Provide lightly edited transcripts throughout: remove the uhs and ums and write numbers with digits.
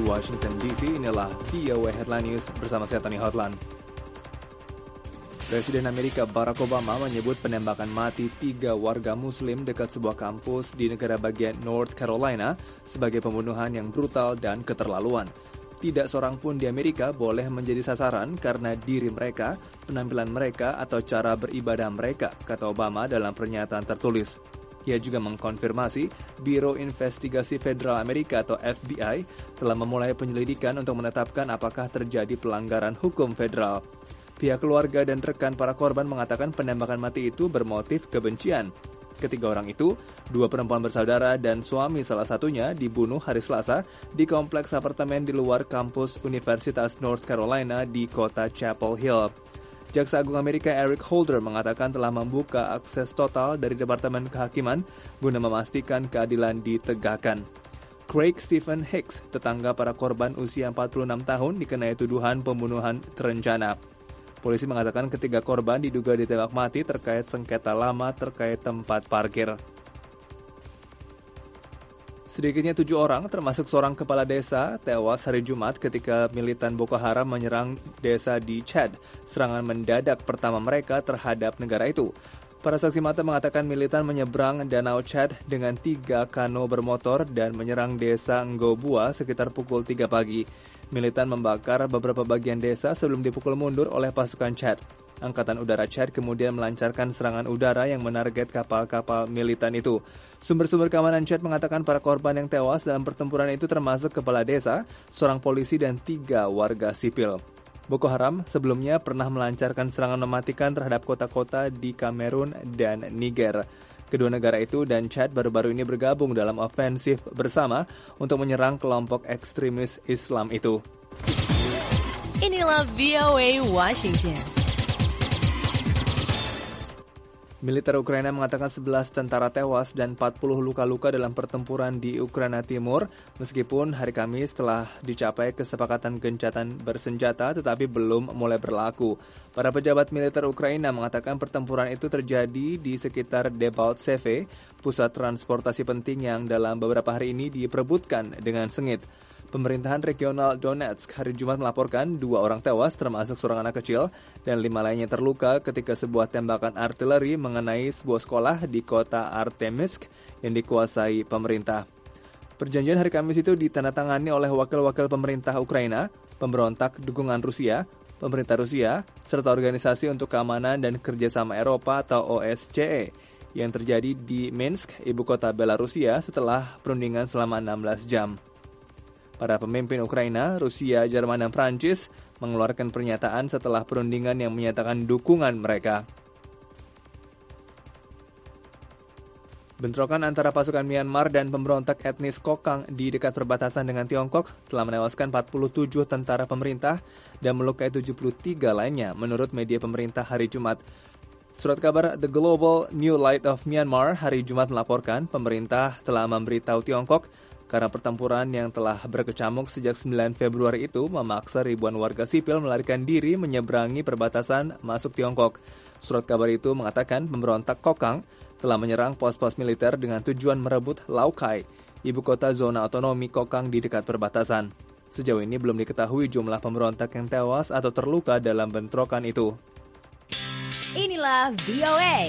Washington DC, inilah VOA Headline News bersama saya Tony Hotlan. Presiden Amerika Barack Obama menyebut penembakan mati 3 warga muslim dekat sebuah kampus di negara bagian North Carolina sebagai pembunuhan yang brutal dan keterlaluan. Tidak seorang pun di Amerika boleh menjadi sasaran karena diri mereka, penampilan mereka, atau cara beribadah mereka, kata Obama dalam pernyataan tertulis. Ia juga mengkonfirmasi Biro Investigasi Federal Amerika atau FBI telah memulai penyelidikan untuk menetapkan apakah terjadi pelanggaran hukum federal. Pihak keluarga dan rekan para korban mengatakan penembakan mati itu bermotif kebencian. Ketiga orang itu, 2 perempuan bersaudara dan suami salah satunya dibunuh hari Selasa di kompleks apartemen di luar kampus Universitas North Carolina di kota Chapel Hill. Jaksa Agung Amerika Eric Holder mengatakan telah membuka akses total dari Departemen Kehakiman guna memastikan keadilan ditegakkan. Craig Stephen Hicks, tetangga para korban usia 46 tahun, dikenai tuduhan pembunuhan terencana. Polisi mengatakan ketiga korban diduga ditembak mati terkait sengketa lama terkait tempat parkir. Sedikitnya 7 orang, termasuk seorang kepala desa, tewas hari Jumat ketika militan Boko Haram menyerang desa di Chad. Serangan mendadak pertama mereka terhadap negara itu. Para saksi mata mengatakan militan menyeberang Danau Chad dengan 3 kano bermotor dan menyerang desa Ngobua sekitar pukul 3 pagi. Militan membakar beberapa bagian desa sebelum dipukul mundur oleh pasukan Chad. Angkatan Udara Chad kemudian melancarkan serangan udara yang menarget kapal-kapal militan itu. Sumber-sumber keamanan Chad mengatakan para korban yang tewas dalam pertempuran itu termasuk kepala desa, seorang polisi, dan 3 warga sipil. Boko Haram sebelumnya pernah melancarkan serangan mematikan terhadap kota-kota di Kamerun dan Niger. Kedua negara itu dan Chad baru-baru ini bergabung dalam ofensif bersama untuk menyerang kelompok ekstremis Islam itu. Inilah VOA Washington. Militer Ukraina mengatakan 11 tentara tewas dan 40 luka-luka dalam pertempuran di Ukraina Timur, meskipun hari Kamis telah dicapai kesepakatan gencatan bersenjata tetapi belum mulai berlaku. Para pejabat militer Ukraina mengatakan pertempuran itu terjadi di sekitar Debaltseve, pusat transportasi penting yang dalam beberapa hari ini diperebutkan dengan sengit. Pemerintahan regional Donetsk hari Jumat melaporkan 2 orang tewas termasuk seorang anak kecil dan 5 lainnya terluka ketika sebuah tembakan artileri mengenai sebuah sekolah di kota Artemivsk yang dikuasai pemerintah. Perjanjian hari Kamis itu ditandatangani oleh wakil-wakil pemerintah Ukraina, pemberontak dukungan Rusia, pemerintah Rusia, serta Organisasi untuk Keamanan dan Kerjasama Eropa atau OSCE yang terjadi di Minsk, ibu kota Belarusia setelah perundingan selama 16 jam. Para pemimpin Ukraina, Rusia, Jerman, dan Prancis mengeluarkan pernyataan setelah perundingan yang menyatakan dukungan mereka. Bentrokan antara pasukan Myanmar dan pemberontak etnis Kokang di dekat perbatasan dengan Tiongkok telah menewaskan 47 tentara pemerintah dan melukai 73 lainnya menurut media pemerintah hari Jumat. Surat kabar The Global New Light of Myanmar hari Jumat melaporkan pemerintah telah memberitahu Tiongkok karena pertempuran yang telah berkecamuk sejak 9 Februari itu memaksa ribuan warga sipil melarikan diri menyeberangi perbatasan masuk Tiongkok. Surat kabar itu mengatakan pemberontak Kokang telah menyerang pos-pos militer dengan tujuan merebut Laukai, ibu kota zona otonomi Kokang di dekat perbatasan. Sejauh ini belum diketahui jumlah pemberontak yang tewas atau terluka dalam bentrokan itu. Inilah VOA.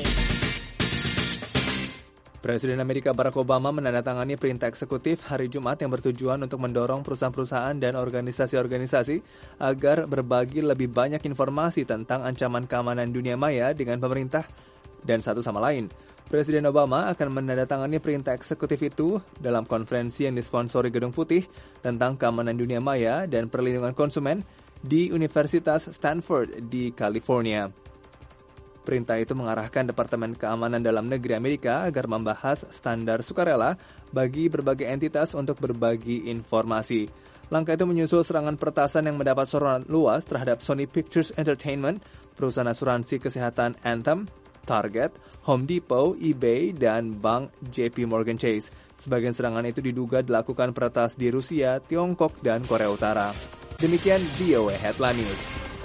Presiden Amerika Barack Obama menandatangani perintah eksekutif hari Jumat yang bertujuan untuk mendorong perusahaan-perusahaan dan organisasi-organisasi agar berbagi lebih banyak informasi tentang ancaman keamanan dunia maya dengan pemerintah dan satu sama lain. Presiden Obama akan menandatangani perintah eksekutif itu dalam konferensi yang disponsori Gedung Putih tentang keamanan dunia maya dan perlindungan konsumen di Universitas Stanford di California. Perintah itu mengarahkan Departemen Keamanan Dalam Negeri Amerika agar membahas standar sukarela bagi berbagai entitas untuk berbagi informasi. Langkah itu menyusul serangan peretasan yang mendapat sorotan luas terhadap Sony Pictures Entertainment, perusahaan asuransi kesehatan Anthem, Target, Home Depot, eBay, dan Bank JP Morgan Chase. Sebagian serangan itu diduga dilakukan peretas di Rusia, Tiongkok, dan Korea Utara. Demikian VOA Headline News.